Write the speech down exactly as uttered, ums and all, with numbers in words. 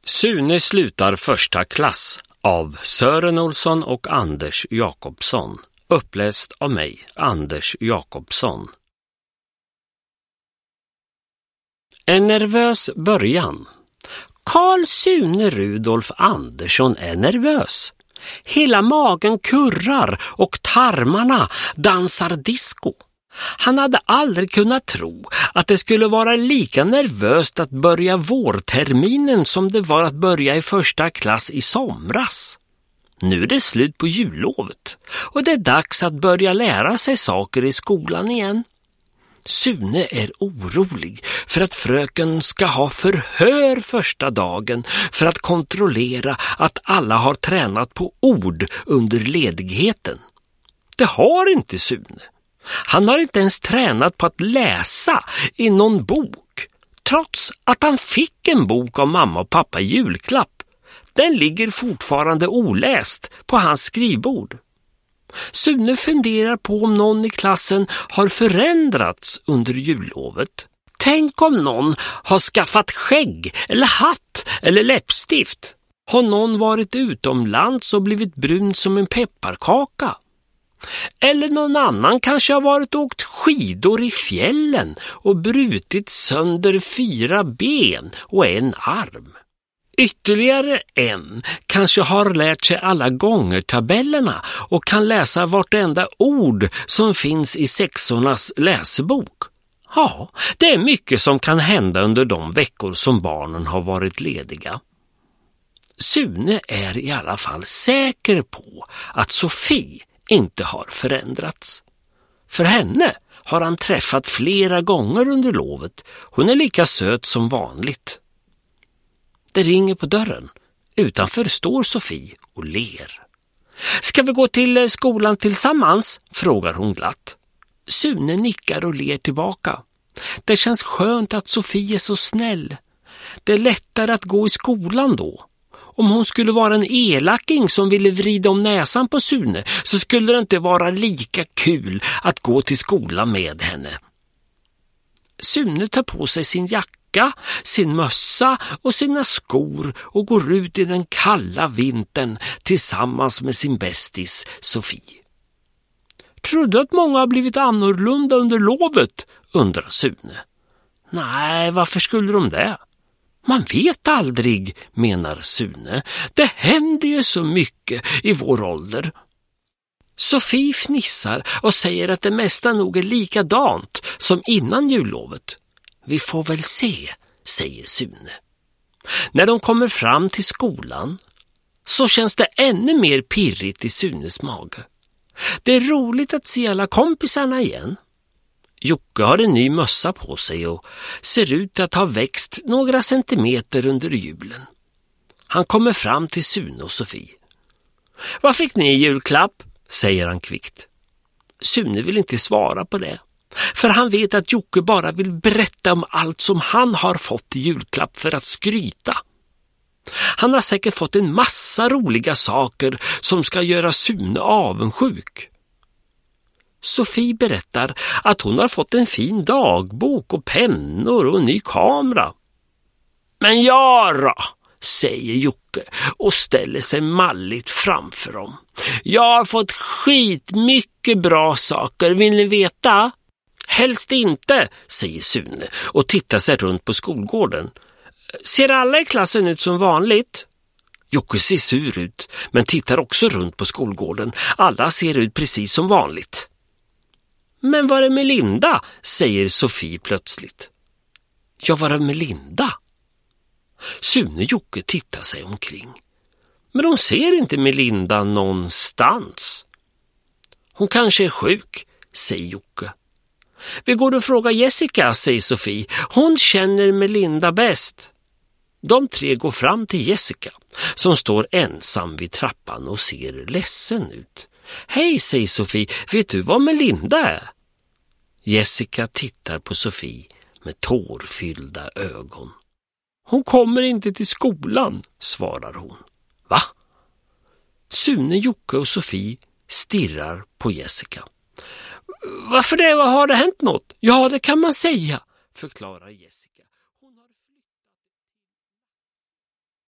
Sune slutar första klass av Sören Olsson och Anders Jakobsson. Uppläst av mig, Anders Jakobsson. En nervös början. Carl Sune Rudolf Andersson är nervös. Hela magen kurrar och tarmarna dansar disco. Han hade aldrig kunnat tro att det skulle vara lika nervöst att börja vårterminen som det var att börja i första klass i somras. Nu är det slut på jullovet och det är dags att börja lära sig saker i skolan igen. Sune är orolig för att fröken ska ha förhör första dagen för att kontrollera att alla har tränat på ord under ledigheten. Det har inte Sune. Han har inte ens tränat på att läsa i någon bok, trots att han fick en bok av mamma och pappa i julklapp. Den ligger fortfarande oläst på hans skrivbord. Sune funderar på om någon i klassen har förändrats under jullovet. Tänk om någon har skaffat skägg eller hatt eller läppstift. Har någon varit utomlands och blivit brun som en pepparkaka? Eller någon annan kanske har varit och åkt skidor i fjällen och brutit sönder fyra ben och en arm. Ytterligare en kanske har lärt sig alla gångertabellerna och kan läsa vartenda ord som finns i sexornas läsebok. Ja, det är mycket som kan hända under de veckor som barnen har varit lediga. Sune är i alla fall säker på att Sofie inte har förändrats. För henne har han träffat flera gånger under lovet. Hon är lika söt som vanligt. Det ringer på dörren. Utanför står Sofie och ler. Ska vi gå till skolan tillsammans? Frågar hon glatt. Sune nickar och ler tillbaka. Det känns skönt att Sofie är så snäll. Det är lättare att gå i skolan då. Om hon skulle vara en elaking som ville vrida om näsan på Sune så skulle det inte vara lika kul att gå till skolan med henne. Sune tar på sig sin jacka, sin mössa och sina skor och går ut i den kalla vintern tillsammans med sin bästis Sofie. Tror du att många har blivit annorlunda under lovet? Undrar Sune. Nej, varför skulle de det? Man vet aldrig, menar Sune. Det händer ju så mycket i vår ålder. Sofie fnissar och säger att det mesta nog är likadant som innan jullovet. Vi får väl se, säger Sune. När de kommer fram till skolan så känns det ännu mer pirrigt i Sunes mage. Det är roligt att se alla kompisarna igen. Jocke har en ny mössa på sig och ser ut att ha växt några centimeter under julen. Han kommer fram till Sune och Sofie. Vad fick ni i julklapp? Säger han kvickt. Sune vill inte svara på det. För han vet att Jocke bara vill berätta om allt som han har fått i julklapp för att skryta. Han har säkert fått en massa roliga saker som ska göra Sune avundsjuk. Sofie berättar att hon har fått en fin dagbok och pennor och en ny kamera. Men ja då, säger Jocke och ställer sig malligt framför dem. Jag har fått skitmycket bra saker, vill ni veta? Helst inte, säger Sune och tittar sig runt på skolgården. Ser alla i klassen ut som vanligt? Jocke ser sur ut men tittar också runt på skolgården. Alla ser ut precis som vanligt. Men var är Melinda? Säger Sofie plötsligt. Ja, var är Melinda? Sune och Jocke tittar sig omkring. Men de ser inte Melinda någonstans. Hon kanske är sjuk, säger Jocke. Vi går och frågar Jessica, säger Sofie. Hon känner Melinda bäst. De tre går fram till Jessica som står ensam vid trappan och ser ledsen ut. Hej, säger Sofie. Vet du vad Melinda är? Jessica tittar på Sofie med tårfyllda ögon. Hon kommer inte till skolan, svarar hon. Va? Sune, Jocke och Sofie stirrar på Jessica. Varför det? Vad har det hänt något? Ja, det kan man säga, förklarar Jessica.